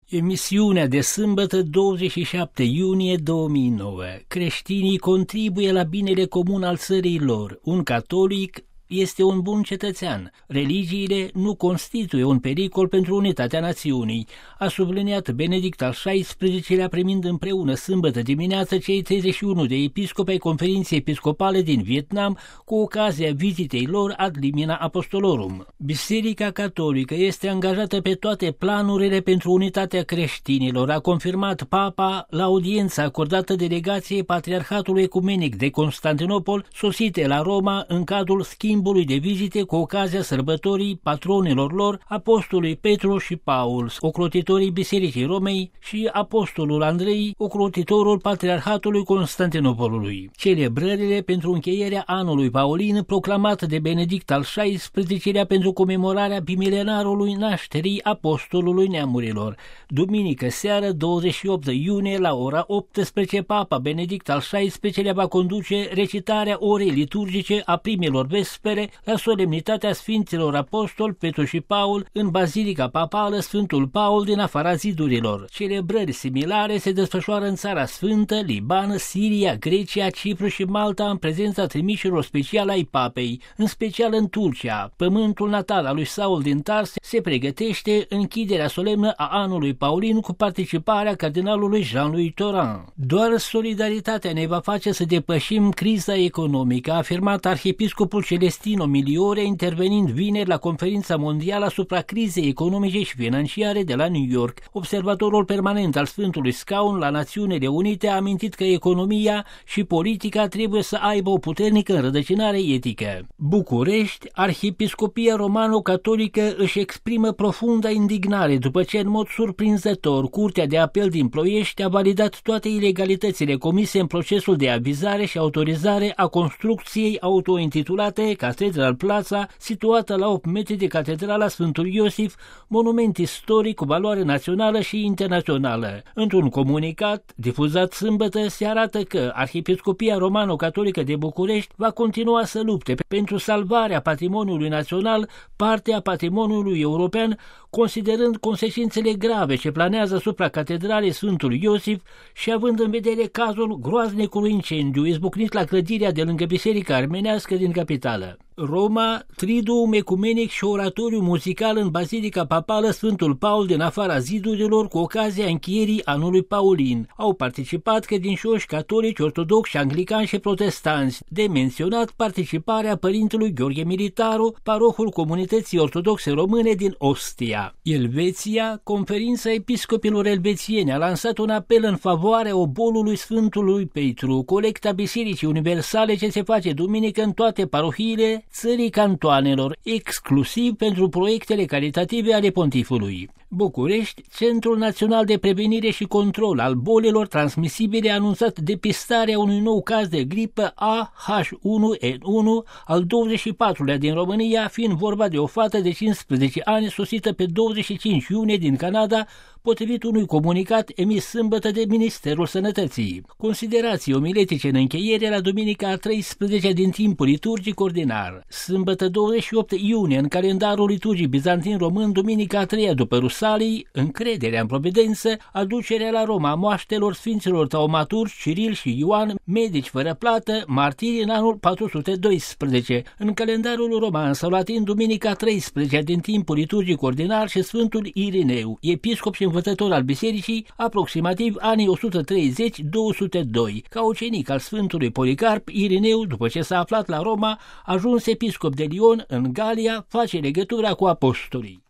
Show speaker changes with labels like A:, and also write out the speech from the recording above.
A: Emisiunea de sâmbătă 27 iunie 2009. Creștinii contribuie la binele comun al țării lor. Un catolic este un bun cetățean. Religiile nu constituie un pericol pentru unitatea națiunii, a subliniat Benedict al XVI-lea primind împreună sâmbătă dimineață cei 31 de episcopi ai Conferinței Episcopale din Vietnam cu ocazia vizitei lor ad limina apostolorum. Biserica Catolică este angajată pe toate planurile pentru unitatea creștinilor, a confirmat Papa la audiența acordată delegației Patriarhatului Ecumenic de Constantinopol sosite la Roma în cadrul schimbului de vizite cu ocazia sărbătorii patronilor lor, apostolului Petru și Paul, ocrotitorii Bisericii Romei, și apostolul Andrei, ocrotitorul Patriarhatului Constantinopolului. Celebrările pentru încheierea anului paulin proclamat de Benedict al XVI-lea pentru comemorarea bimilenarului nașterii apostolului neamurilor. Duminică seară, 28 iunie, la ora 18, Papa Benedict al XVI-lea va conduce recitarea orei liturgice a primelor vespere la solemnitatea Sfinților Apostoli Petru și Paul în Bazilica Papală Sfântul Paul din afara zidurilor. Celebrări similare se desfășoară în Țara Sfântă, Liban, Siria, Grecia, Cipru și Malta în prezența trimișilor speciale ai Papei, în special în Turcia. Pământul natal al lui Saul din Tars se pregătește închiderea solemnă a anului paulin cu participarea cardinalului Jean-Louis Tauran. Doar solidaritatea ne va face să depășim criza economică, a afirmat arhiepiscopul Celestino Miliore, intervenind vineri la conferința mondială asupra crizei economice și financiare de la New York. Observatorul permanent al Sfântului Scaun la Națiunile Unite a amintit că economia și politica trebuie să aibă o puternică înrădăcinare etică. București, Arhiepiscopia Romano-Catolică își exprimă profunda indignare după ce, în mod surprinzător, Curtea de Apel din Ploiești a validat toate ilegalitățile comise în procesul de avizare și autorizare a construcției autointitulate Catedral Plața, situată la 8 metri de Catedrala Sfântul Iosif, monument istoric cu valoare națională și internațională. Într-un comunicat difuzat sâmbătă se arată că Arhiepiscopia Romano-Catolică de București va continua să lupte pentru salvarea patrimoniului național, parte a patrimoniului european, considerând consecințele grave ce planează asupra Catedralei Sfântul Iosif și având în vedere cazul groaznicului incendiu izbucnit la clădirea de lângă Biserica Armenească din capitală. Roma, Triduum Ecumenic și oratoriu muzical în Bazilica Papală Sfântul Paul din afara zidurilor cu ocazia încheierii anului paulin. Au participat credincioși catolici, ortodoxi, anglicani și protestanți. De menționat participarea părintelui Gheorghe Militaru, parohul Comunității Ortodoxe Române din Ostia. Elveția, Conferința Episcopilor Elvețieni a lansat un apel în favoarea obolului Sfântului Petru, colecta Bisericii Universale ce se face duminică în toate parohiile țării cantoanelor, exclusiv pentru proiectele caritative ale pontifului. București, Centrul Național de Prevenire și Control al Bolilor Transmisibile a anunțat depistarea unui nou caz de gripă AH1N1, al 24-lea din România, fiind vorba de o fată de 15 ani sosită pe 25 iunie din Canada, potrivit unui comunicat emis sâmbătă de Ministerul Sănătății. Considerații omiletice în încheiere la duminica a 13-a din timpul liturgic ordinar. Sâmbătă 28 iunie în calendarul liturgic bizantin român, duminica a 3-a după Rusalii, încrederea în providență, aducerea la Roma a moaștelor Sfinților Taumaturgi Ciril și Ioan, medici fără plată, martiri în anul 412. În calendarul roman sau latin, duminica 13-a din timpul liturgic ordinar și Sfântul Irineu, episcop și învățător al bisericii, aproximativ anii 130-202. Ca ucenic al Sfântului Policarp, Irineu, după ce s-a aflat la Roma, ajuns episcop de Lyon în Galia, face legătura cu apostolii.